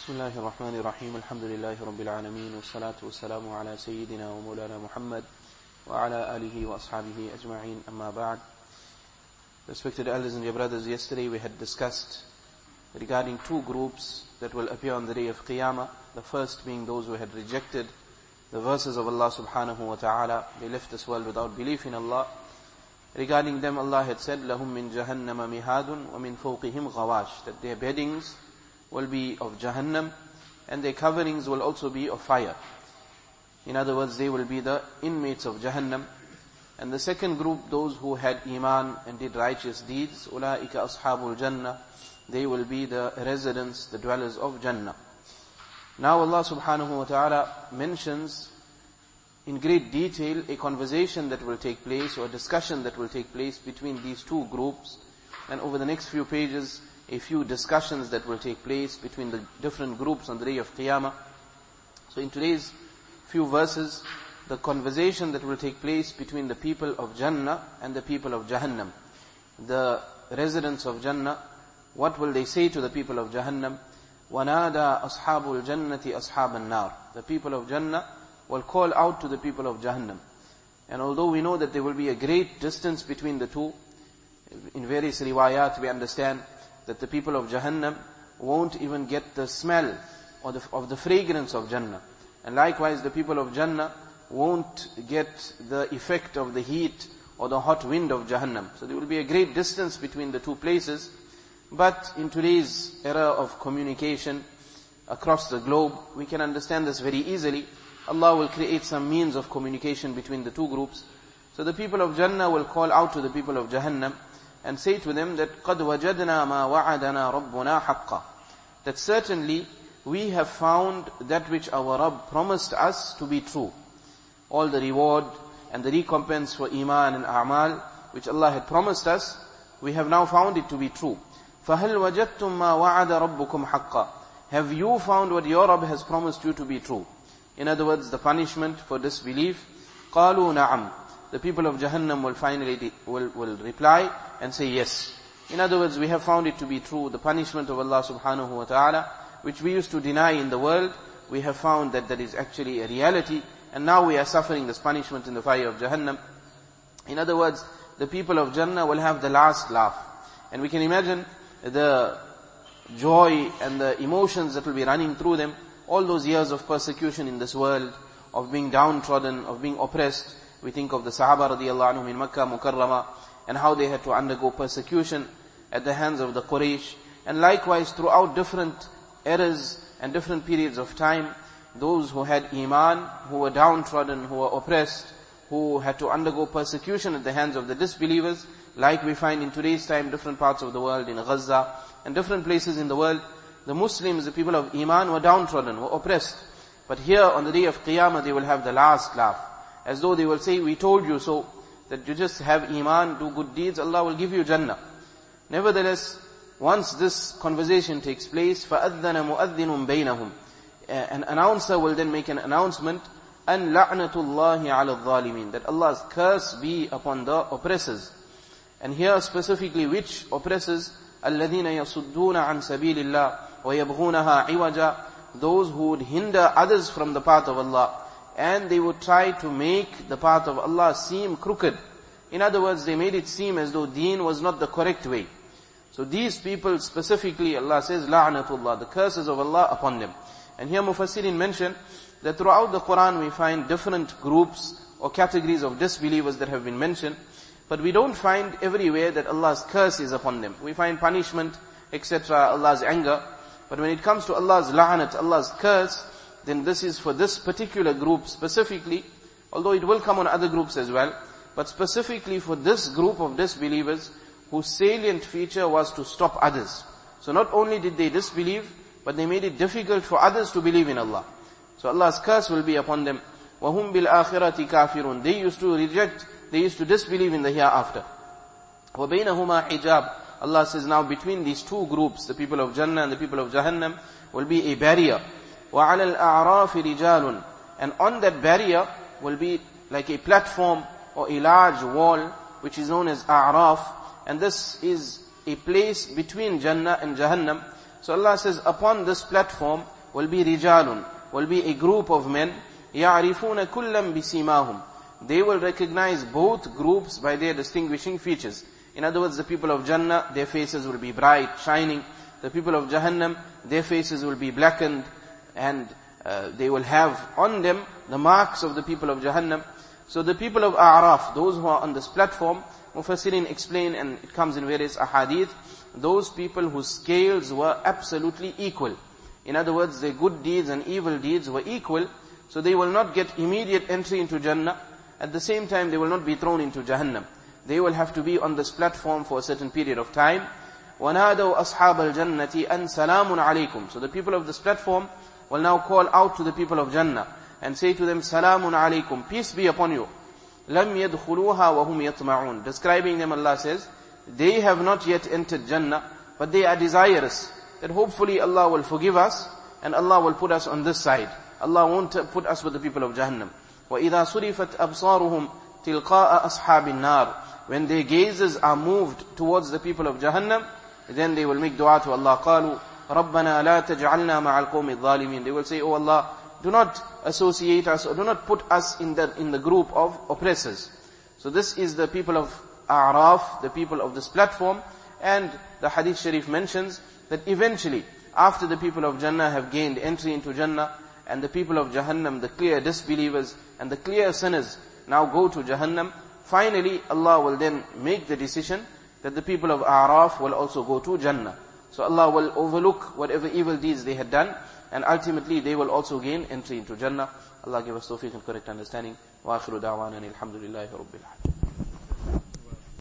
بسم الله الرحمن الرحيم الحمد لله رب العالمين والصلاة والسلام على سيدنا ومولانا محمد وعلى آله وأصحابه أجمعين أما بعد. Respected elders and dear brothers, yesterday we had discussed regarding two groups that will appear on the day of Qiyamah. The first being those who had rejected the verses of Allah subhanahu wa ta'ala. They left this world without belief in Allah. Regarding them Allah had said, لَهُم مِّن جَهَنَّمَ مِهَادٌ وَمِن فَوْقِهِمْ غَوَاشٍ, that their beddings will be of Jahannam and their coverings will also be of fire. In other words, they will be the inmates of Jahannam. And the second group, those who had Iman and did righteous deeds, أُولَٰئِكَ أَصْحَابُ الْجَنَّةِ, they will be the residents, the dwellers of Jannah. Now Allah subhanahu wa ta'ala mentions in great detail a conversation that will take place, or a discussion that will take place between these two groups. And over the next few pages, a few discussions that will take place between the different groups on the day of Qiyamah. So in today's few verses, the conversation that will take place between the people of Jannah and the people of Jahannam. The residents of Jannah, what will they say to the people of Jahannam? وَنَادَى أَصْحَابُ الْجَنَّةِ أَصْحَابَ النَّارِ. The people of Jannah will call out to the people of Jahannam. And although we know that there will be a great distance between the two, in various riwayat we understand that the people of Jahannam won't even get the smell of the fragrance of Jannah. And likewise the people of Jannah won't get the effect of the heat or the hot wind of Jahannam. So there will be a great distance between the two places. But in today's era of communication across the globe, we can understand this very easily. Allah will create some means of communication between the two groups. So the people of Jannah will call out to the people of Jahannam and say to them that قَدْ وَجَدْنَا مَا وَعَدَنَا رَبُّنَا حَقًّا, that certainly we have found that which our Rabb promised us to be true. All the reward and the recompense for Iman and A'mal which Allah had promised us, we have now found it to be true. فَهَلْ وَجَدْتُمْ مَا وَعَدَ رَبُّكُمْ حَقًّا, have you found what your Rabb has promised you to be true? In other words, the punishment for disbelief. قَالُوا نَعَمْ, the people of Jahannam will finally will reply and say yes. In other words, we have found it to be true. The punishment of Allah subhanahu wa ta'ala, which we used to deny in the world, we have found that that is actually a reality, and now we are suffering this punishment in the fire of Jahannam. In other words, the people of Jannah will have the last laugh. And we can imagine the joy and the emotions that will be running through them. All those years of persecution in this world, of being downtrodden, of being oppressed. We think of the Sahaba radiallahu anhum in Makkah Mukarramah, and how they had to undergo persecution at the hands of the Quraysh. And likewise throughout different eras and different periods of time, those who had Iman, who were downtrodden, who were oppressed, who had to undergo persecution at the hands of the disbelievers, like we find in today's time different parts of the world, in Gaza and different places in the world. The Muslims, the people of Iman, were downtrodden, were oppressed. But here on the day of Qiyamah they will have the last laugh. As though they will say, we told you so, that you just have Iman, do good deeds, Allah will give you Jannah. Nevertheless, once this conversation takes place, فَأَذَّنَ مُؤَذِّنٌ بَيْنَهُم, an announcer will then make an announcement, أَنْ لَعْنَةُ اللَّهِ عَلَى الظَّالِمِينَ, that Allah's curse be upon the oppressors. And here specifically which oppressors? الَّذِينَ يَصُدُّونَ عَنْ سَبِيلِ اللَّهِ وَيَبْغُونَهَا عِوَجًا, those who would hinder others from the path of Allah, and they would try to make the path of Allah seem crooked. In other words, they made it seem as though deen was not the correct way. So these people specifically, Allah says, la'natullah, the curses of Allah upon them. And here Mufassirin mentioned that throughout the Quran we find different groups or categories of disbelievers that have been mentioned, but we don't find everywhere that Allah's curse is upon them. We find punishment, etc., Allah's anger. But when it comes to Allah's la'nat, Allah's curse, then this is for this particular group specifically, although it will come on other groups as well, but specifically for this group of disbelievers whose salient feature was to stop others. So not only did they disbelieve, but they made it difficult for others to believe in Allah. So Allah's curse will be upon them. وَهُمْ بِالْآخِرَةِ كَافِرُونَ, they used to reject, they used to disbelieve in the hereafter. وَبَيْنَهُمَا حِجَابٌ, Allah says now between these two groups, the people of Jannah and the people of Jahannam, will be a barrier. وَعَلَى الْأَعْرَافِ رِجَالٌ, and on that barrier will be like a platform or a large wall which is known as A'raf, and this is a place between Jannah and Jahannam. So Allah says upon this platform will be rijalun, will be a group of men, يَعْرِفُونَ كُلًّا بِسِيمَاهُمْ. They will recognize both groups by their distinguishing features. In other words, the people of Jannah, their faces will be bright, shining. The people of Jahannam, their faces will be blackened, and they will have on them the marks of the people of Jahannam. So the people of A'raf, those who are on this platform, Mufassirin explain, and it comes in various ahadith, those people whose scales were absolutely equal. In other words, their good deeds and evil deeds were equal, so they will not get immediate entry into Jannah. At the same time, they will not be thrown into Jahannam. They will have to be on this platform for a certain period of time. وَنَادَوْا أَصْحَابَ الْجَنَّةِ أَنْ سَلَامٌ عَلَيْكُمْ. So the people of this platform will now call out to the people of Jannah and say to them, Salamun alaykum, peace be upon you. لَمْ يَدْخُلُوهَا وَهُمْ يَطْمَعُونَ. Describing them, Allah says, they have not yet entered Jannah, but they are desirous that hopefully Allah will forgive us and Allah will put us on this side. Allah won't put us with the people of Jahannam. وَإِذَا صُرِفَتْ أَبْصَارُهُمْ تِلْقَاءَ أَصْحَابِ النَّارِ. When their gazes are moved towards the people of Jahannam, then they will make dua to Allah. قَالُوا رَبَّنَا لَا تَجْعَلْنَا مَعَ الْقَوْمِ الظَّالِمِينَ. They will say, oh Allah, do not associate us or do not put us in the group of oppressors. So this is the people of A'raf, the people of this platform. And the Hadith Sharif mentions that eventually, after the people of Jannah have gained entry into Jannah, and the people of Jahannam, the clear disbelievers and the clear sinners, now go to Jahannam, finally Allah will then make the decision that the people of A'raf will also go to Jannah. So Allah will overlook whatever evil deeds they had done, and ultimately they will also gain entry into Jannah. Allah give us tawfiq and correct understanding. Wa akhiru da'wana alhamdulillahi rabbil alamin.